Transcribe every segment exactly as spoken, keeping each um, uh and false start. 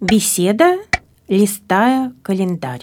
Беседа, листая календарь.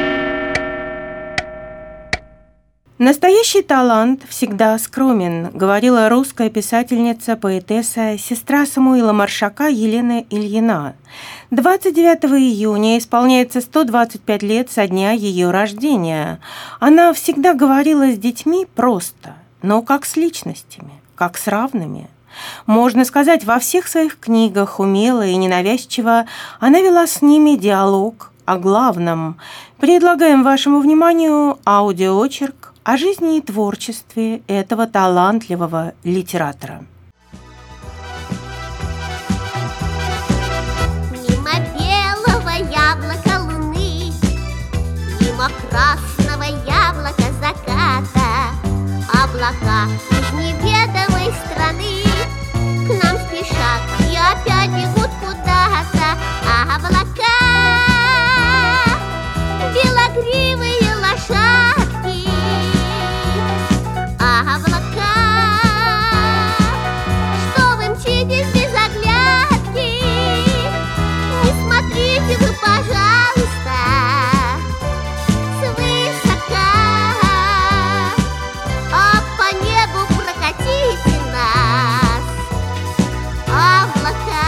«Настоящий талант всегда скромен», — говорила русская писательница, поэтесса, сестра Самуила Маршака Елена Ильина. двадцать девятого июня исполняется сто двадцать пять лет со дня ее рождения. Она всегда говорила с детьми просто, но как с личностями, как с равными. Можно сказать, во всех своих книгах умело и ненавязчиво она вела с ними диалог о главном. Предлагаем вашему вниманию аудиоочерк о жизни и творчестве этого талантливого литератора. Мимо белого яблока луны, мимо красного яблока заката, облака из неведомой страны к нам спешат и опять бегут куда-то, а облака белогривые лошадки, а облака, что вы мчитесь без оглядки, не смотрите вы, пожалуйста, свысока, а по небу прокатите нас, облака.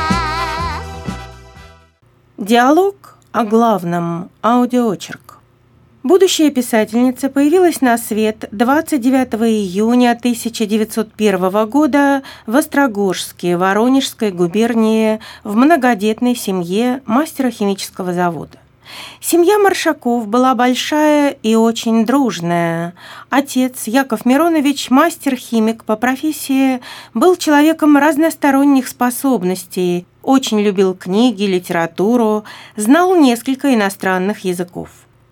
Диалог о главном. Аудиоочерк. Будущая писательница появилась на свет двадцать девятого июня тысяча девятьсот первого года в Острогожске, Воронежской губернии, в многодетной семье мастера химического завода. Семья Маршаков была большая и очень дружная. Отец, Яков Миронович, мастер-химик по профессии, был человеком разносторонних способностей, очень любил книги, литературу, знал несколько иностранных языков.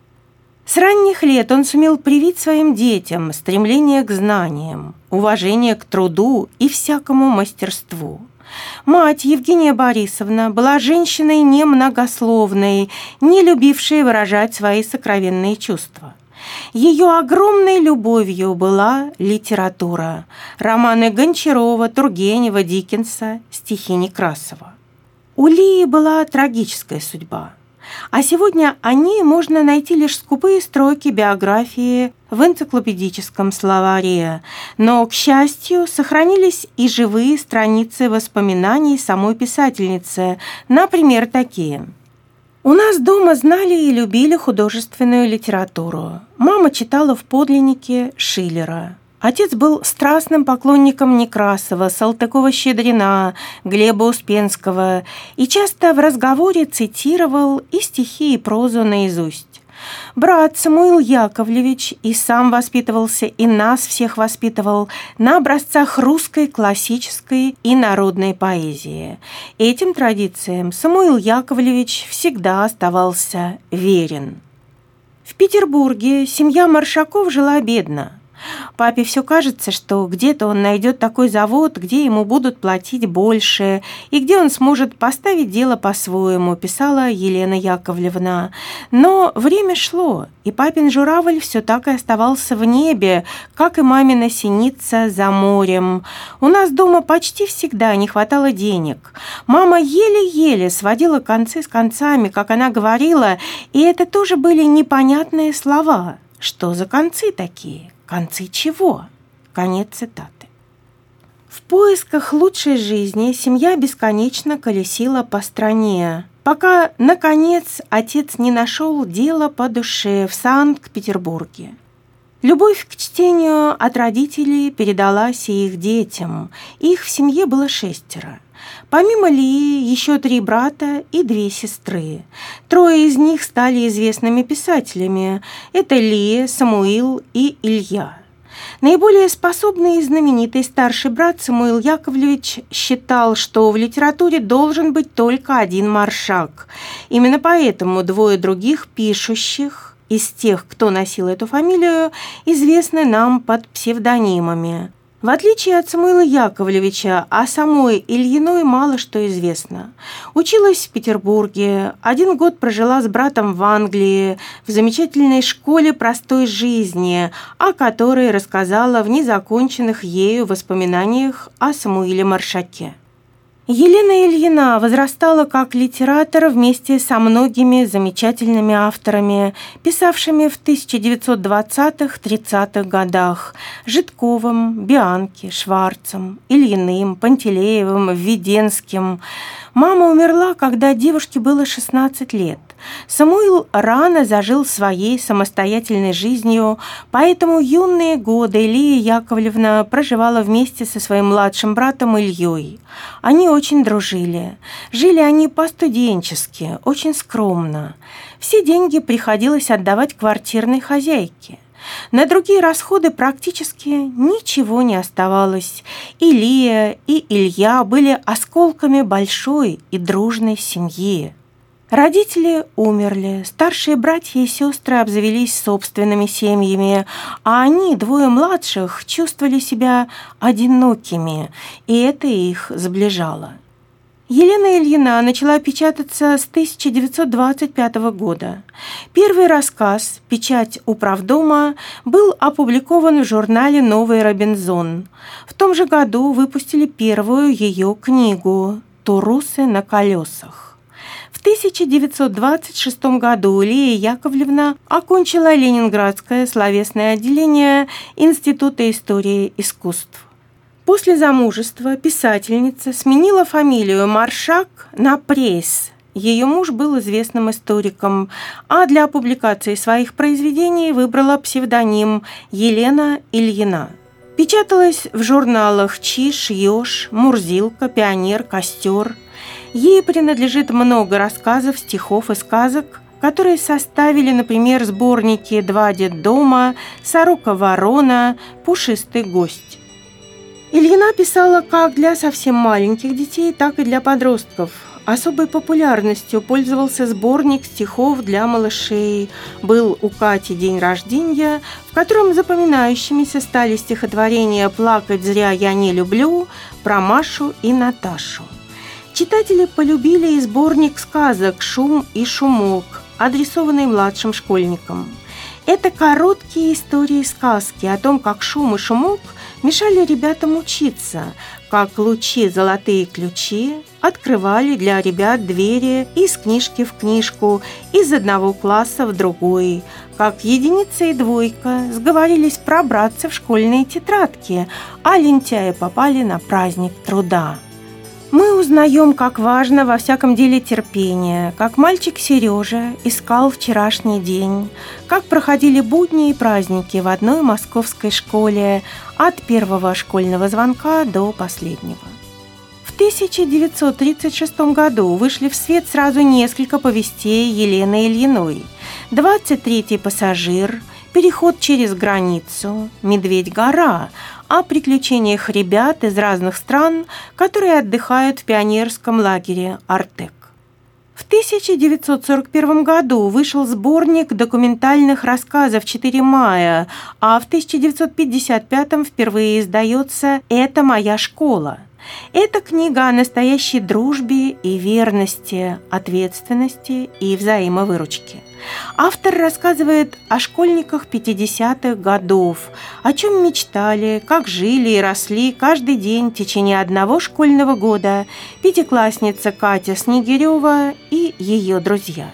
С ранних лет он сумел привить своим детям стремление к знаниям, уважение к труду и всякому мастерству. Мать, Евгения Борисовна, была женщиной немногословной, не любившей выражать свои сокровенные чувства. Ее огромной любовью была литература, романы Гончарова, Тургенева, Диккенса, стихи Некрасова. У Лии была трагическая судьба, а сегодня о ней можно найти лишь скупые строки биографии в энциклопедическом словаре, но, к счастью, сохранились и живые страницы воспоминаний самой писательницы, например, такие. «У нас дома знали и любили художественную литературу. Мама читала в подлиннике Шиллера. Отец был страстным поклонником Некрасова, Салтыкова-Щедрина, Глеба Успенского и часто в разговоре цитировал и стихи, и прозу наизусть. Брат Самуил Яковлевич и сам воспитывался, и нас всех воспитывал на образцах русской классической и народной поэзии. Этим традициям Самуил Яковлевич всегда оставался верен». В Петербурге семья Маршаков жила бедно. Папе все кажется, что где-то он найдет такой завод, где ему будут платить больше, и где он сможет поставить дело по-своему, писала Елена Яковлевна. Но время шло, и папин журавль все так и оставался в небе, как и мамина синица за морем. У нас дома почти всегда не хватало денег. Мама еле-еле сводила концы с концами, как она говорила, и это тоже были непонятные слова. Что за концы такие? Концы чего? Конец цитаты. В поисках лучшей жизни семья бесконечно колесила по стране, пока, наконец, отец не нашел дело по душе в Санкт-Петербурге. Любовь к чтению от родителей передалась и их детям. Их в семье было шестеро. Помимо Лии, еще три брата и две сестры. Трое из них стали известными писателями. Это Лия, Самуил и Илья. Наиболее способный и знаменитый старший брат Самуил Яковлевич считал, что в литературе должен быть только один Маршак. Именно поэтому двое других пишущих из тех, кто носил эту фамилию, известны нам под псевдонимами. В отличие от Самуила Яковлевича, о самой Ильиной мало что известно. Училась в Петербурге, один год прожила с братом в Англии, в замечательной школе простой жизни, о которой рассказала в незаконченных ею воспоминаниях о Самуиле Маршаке. Елена Ильина возрастала как литератор вместе со многими замечательными авторами, писавшими в тысяча девятьсот двадцатых-тридцатых годах: Житковым, Бианки, Шварцем, Ильиным, Пантелеевым, Введенским. Мама умерла, когда девушке было шестнадцать лет. Самуил рано зажил своей самостоятельной жизнью, поэтому юные годы Лия Яковлевна проживала вместе со своим младшим братом Ильей. Они очень дружили. Жили они по-студенчески, очень скромно. Все деньги приходилось отдавать квартирной хозяйке. На другие расходы практически ничего не оставалось. И Лия, и Илья были осколками большой и дружной семьи. Родители умерли, старшие братья и сестры обзавелись собственными семьями, а они, двое младших, чувствовали себя одинокими, и это их сближало. Елена Ильина начала печататься с тысяча девятьсот двадцать пятого года. Первый рассказ «Печать управдома» был опубликован в журнале «Новый Робинзон». В том же году выпустили первую ее книгу «Турусы на колесах». В тысяча девятьсот двадцать шестом году Лия Яковлевна окончила Ленинградское словесное отделение Института истории искусств. После замужества писательница сменила фамилию Маршак на Прейс. Ее муж был известным историком, а для публикации своих произведений выбрала псевдоним Елена Ильина. Печаталась в журналах «Чиж», «Ёж», «Мурзилка», «Пионер», «Костер». Ей принадлежит много рассказов, стихов и сказок, которые составили, например, сборники «Два детдома», «Сорока-ворона», «Пушистый гость». Ильина писала как для совсем маленьких детей, так и для подростков. Особой популярностью пользовался сборник стихов для малышей. Был у Кати день рождения, в котором запоминающимися стали стихотворения «Плакать зря я не люблю», про Машу и Наташу. Читатели полюбили и сборник сказок «Шум и шумок», адресованный младшим школьникам. Это короткие истории-сказки о том, как шум и шумок мешали ребятам учиться, как лучи золотые ключи открывали для ребят двери из книжки в книжку, из одного класса в другой, как единица и двойка сговорились пробраться в школьные тетрадки, а лентяи попали на праздник труда. Мы узнаем, как важно во всяком деле терпение, как мальчик Сережа искал вчерашний день, как проходили будни и праздники в одной московской школе от первого школьного звонка до последнего. В тысяча девятьсот тридцать шестом году вышли в свет сразу несколько повестей Елены Ильиной: «двадцать третий пассажир», «Переход через границу», «Медведь-гора», о приключениях ребят из разных стран, которые отдыхают в пионерском лагере «Артек». В тысяча девятьсот сорок первом году вышел сборник документальных рассказов «Четыре мая», а в тысяча девятьсот пятьдесят пятом впервые издается «Это моя школа». Это книга о настоящей дружбе и верности, ответственности и взаимовыручке. Автор рассказывает о школьниках пятидесятых годов, о чем мечтали, как жили и росли каждый день в течение одного школьного года пятиклассница Катя Снегирева и ее друзья.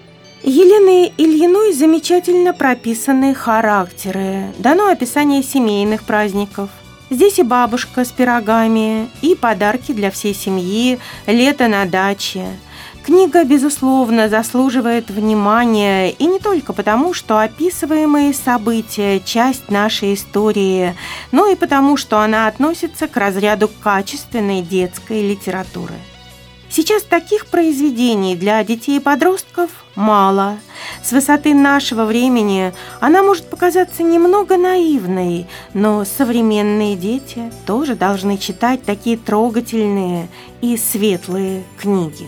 Еленой Ильиной замечательно прописаны характеры, дано описание семейных праздников. Здесь и бабушка с пирогами, и подарки для всей семьи, лето на даче. Книга, безусловно, заслуживает внимания, и не только потому, что описываемые события – часть нашей истории, но и потому, что она относится к разряду качественной детской литературы. Сейчас таких произведений для детей и подростков мало. С высоты нашего времени она может показаться немного наивной, но современные дети тоже должны читать такие трогательные и светлые книги.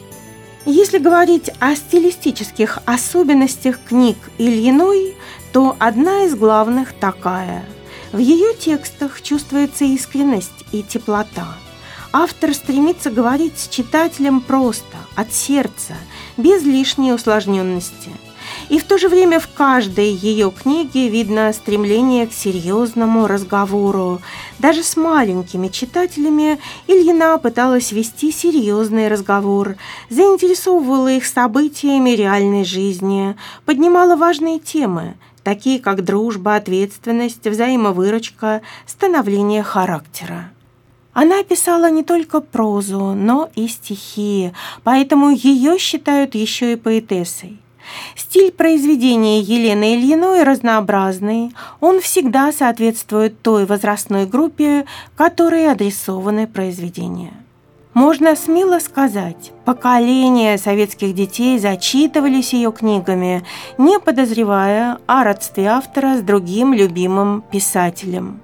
Если говорить о стилистических особенностях книг Ильиной, то одна из главных такая. В ее текстах чувствуется искренность и теплота. Автор стремится говорить с читателем просто, от сердца, без лишней усложненности. И в то же время в каждой ее книге видно стремление к серьезному разговору. Даже с маленькими читателями Ильина пыталась вести серьезный разговор, заинтересовывала их событиями реальной жизни, поднимала важные темы, такие как дружба, ответственность, взаимовыручка, становление характера. Она писала не только прозу, но и стихи, поэтому ее считают еще и поэтессой. Стиль произведения Елены Ильиной разнообразный, он всегда соответствует той возрастной группе, которой адресованы произведения. Можно смело сказать, поколения советских детей зачитывались ее книгами, не подозревая о родстве автора с другим любимым писателем.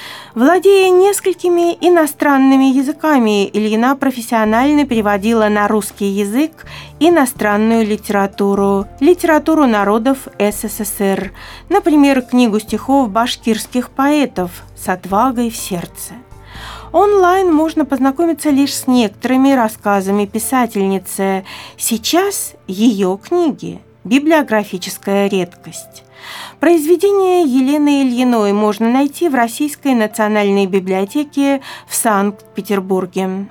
Владея несколькими иностранными языками, Ильина профессионально переводила на русский язык иностранную литературу, литературу народов СССР, например, книгу стихов башкирских поэтов «С отвагой в сердце». Онлайн можно познакомиться лишь с некоторыми рассказами писательницы. Сейчас ее книги – библиографическая редкость. Произведения Елены Ильиной можно найти в Российской национальной библиотеке в Санкт-Петербурге.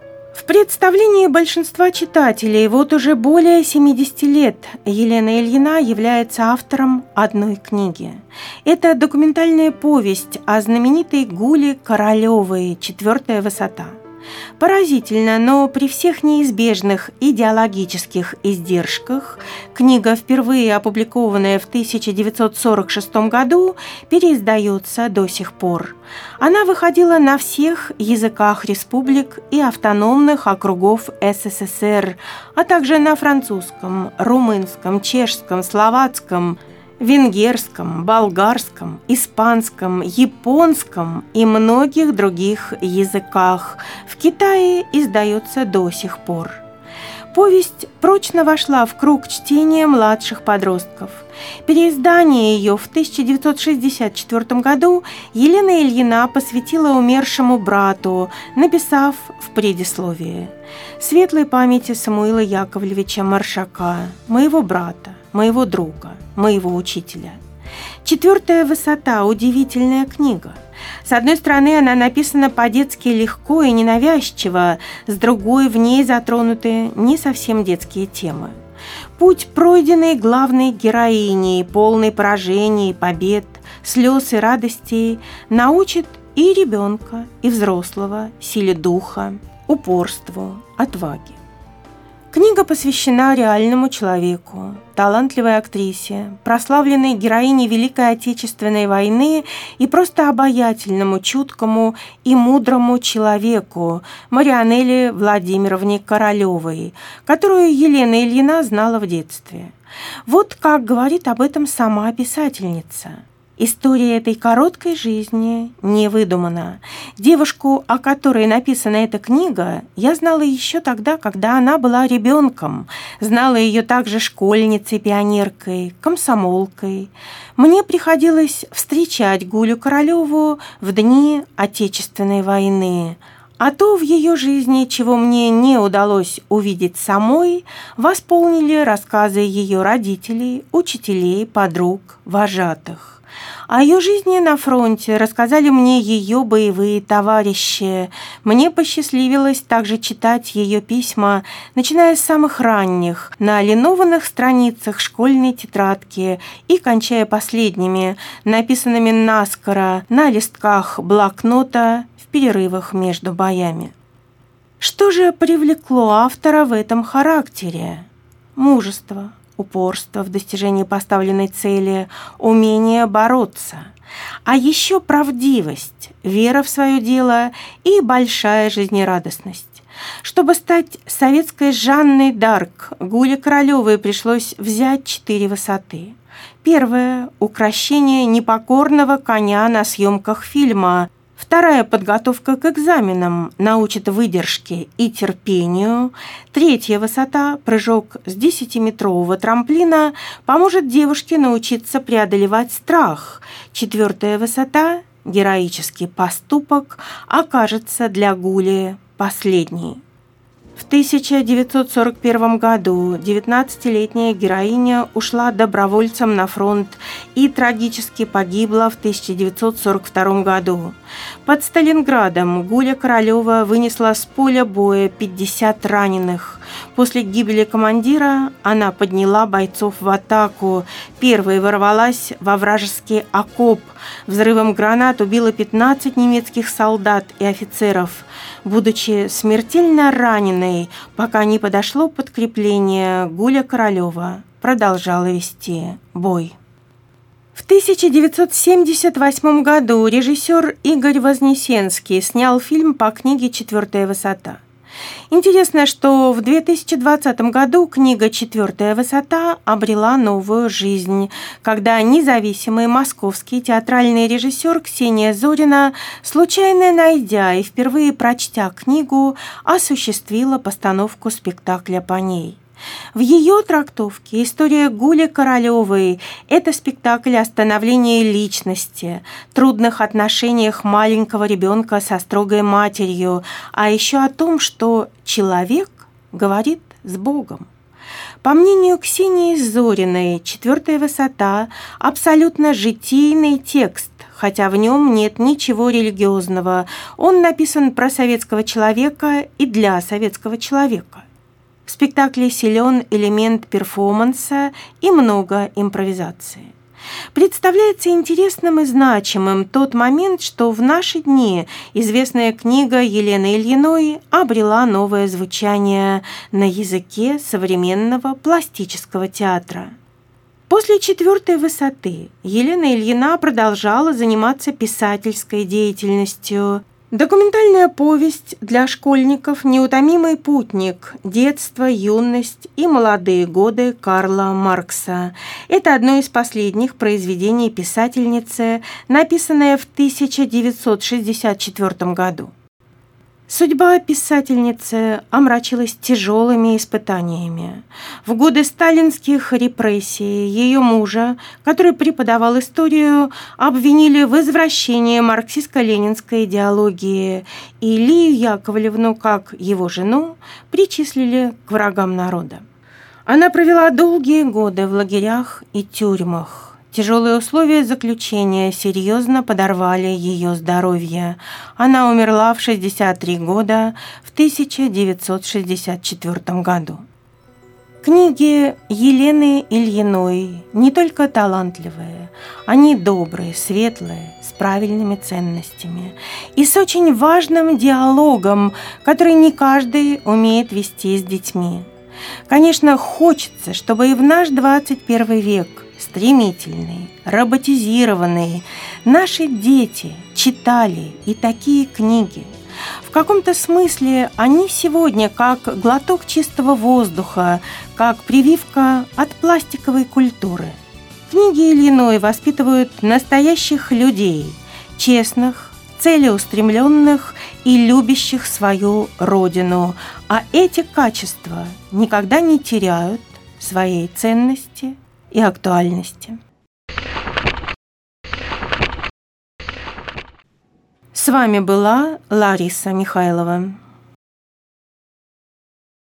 В представлении большинства читателей вот уже более семидесяти лет Елена Ильина является автором одной книги. Это документальная повесть о знаменитой Гуле Королевой «Четвертая высота». Поразительно, но при всех неизбежных идеологических издержках книга, впервые опубликованная в тысяча девятьсот сорок шестом году, переиздается до сих пор. Она выходила на всех языках республик и автономных округов СССР, а также на французском, румынском, чешском, словацком, венгерском, болгарском, испанском, японском и многих других языках. В Китае издается до сих пор. Повесть прочно вошла в круг чтения младших подростков. Переиздание ее в тысяча девятьсот шестьдесят четвёртом году Елена Ильина посвятила умершему брату, написав в предисловии: «Светлой памяти Самуила Яковлевича Маршака, моего брата, моего друга, моего учителя». «Четвертая высота» – удивительная книга. С одной стороны, она написана по-детски легко и ненавязчиво, с другой, в ней затронуты не совсем детские темы. Путь, пройденный главной героиней, полный поражений, побед, слез и радостей, научит и ребенка, и взрослого силе духа, упорству, отваге. Книга посвящена реальному человеку, талантливой актрисе, прославленной героине Великой Отечественной войны и просто обаятельному, чуткому и мудрому человеку Марианелле Владимировне Королевой, которую Елена Ильина знала в детстве. Вот как говорит об этом сама писательница. История этой короткой жизни не выдумана. Девушку, о которой написана эта книга, я знала еще тогда, когда она была ребенком. Знала ее также школьницей, пионеркой, комсомолкой. Мне приходилось встречать Гулю Королеву в дни Отечественной войны. А то в ее жизни, чего мне не удалось увидеть самой, восполнили рассказы ее родителей, учителей, подруг, вожатых. О ее жизни на фронте рассказали мне ее боевые товарищи. Мне посчастливилось также читать ее письма, начиная с самых ранних, на линованных страницах школьной тетрадки и кончая последними, написанными наскоро на листках блокнота в перерывах между боями. Что же привлекло автора в этом характере? Мужество, упорство в достижении поставленной цели, умение бороться, а еще правдивость, вера в свое дело и большая жизнерадостность. Чтобы стать советской Жанной д'Арк, Гуле Королевой пришлось взять четыре высоты. Первая – укрощение непокорного коня на съемках фильма. Вторая – подготовка к экзаменам, научит выдержке и терпению. Третья высота – прыжок с десятиметрового трамплина, поможет девушке научиться преодолевать страх. Четвертая высота – героический поступок, окажется для Гули последней. В тысяча девятьсот сорок первом году девятнадцатилетняя героиня ушла добровольцем на фронт и трагически погибла в тысяча девятьсот сорок втором году. Под Сталинградом Гуля Королева вынесла с поля боя пятьдесят раненых. После гибели командира она подняла бойцов в атаку. Первой ворвалась во вражеский окоп. Взрывом гранат убила пятнадцать немецких солдат и офицеров. Будучи смертельно раненой, пока не подошло подкрепление, Гуля Королева продолжала вести бой. В тысяча девятьсот семьдесят восьмом году режиссер Игорь Вознесенский снял фильм по книге «Четвертая высота». Интересно, что в две тысячи двадцатом году книга «Четвертая высота» обрела новую жизнь, когда независимый московский театральный режиссер Ксения Зорина, случайно найдя и впервые прочтя книгу, осуществила постановку спектакля по ней. В ее трактовке история Гули Королевой – это спектакль о становлении личности, трудных отношениях маленького ребенка со строгой матерью, а еще о том, что человек говорит с Богом. По мнению Ксении Зориной, «Четвертая высота» – абсолютно житийный текст, хотя в нем нет ничего религиозного. Он написан про советского человека и для советского человека. В спектакле силен элемент перформанса и много импровизации. Представляется интересным и значимым тот момент, что в наши дни известная книга Елены Ильиной обрела новое звучание на языке современного пластического театра. После «Четвертой высоты» Елена Ильина продолжала заниматься писательской деятельностью. Документальная повесть для школьников «Неутомимый путник. Детство, юность и молодые годы Карла Маркса». Это одно из последних произведений писательницы, написанное в тысяча девятьсот шестьдесят четвёртом году. Судьба писательницы омрачилась тяжелыми испытаниями. В годы сталинских репрессий ее мужа, который преподавал историю, обвинили в извращении марксистско-ленинской идеологии, и Лию Яковлевну, как его жену, причислили к врагам народа. Она провела долгие годы в лагерях и тюрьмах. Тяжелые условия заключения серьезно подорвали ее здоровье. Она умерла в шестьдесят три года в тысяча девятьсот шестьдесят четвёртом году. Книги Елены Ильиной не только талантливые, они добрые, светлые, с правильными ценностями и с очень важным диалогом, который не каждый умеет вести с детьми. Конечно, хочется, чтобы и в наш двадцать первый век стремительный, роботизированный, наши дети читали и такие книги. В каком-то смысле они сегодня как глоток чистого воздуха, как прививка от пластиковой культуры. Книги Ильиной воспитывают настоящих людей, честных, целеустремленных и любящих свою родину, а эти качества никогда не теряют своей ценности и актуальности. С вами была Лариса Михайлова.